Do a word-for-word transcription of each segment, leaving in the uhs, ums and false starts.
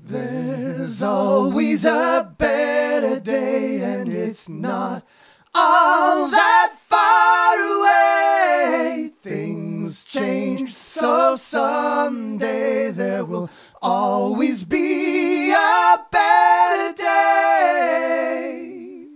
There's always a better day, and it's not all that far away. Things change, so someday there will always be a better day.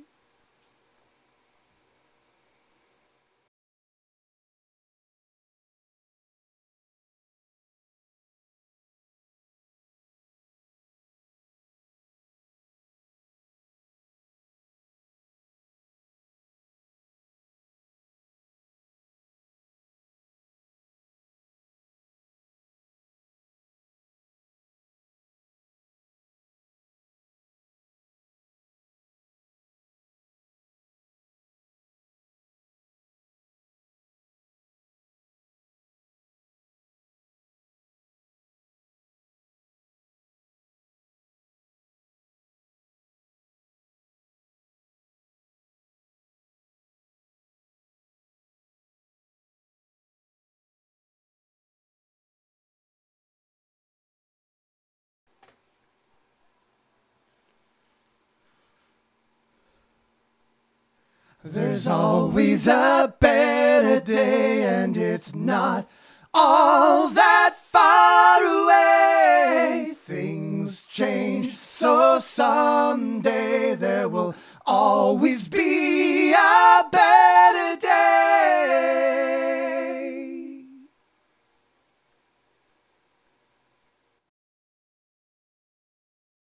There's always a better day, and it's not all that far away. Things change, so someday there will always be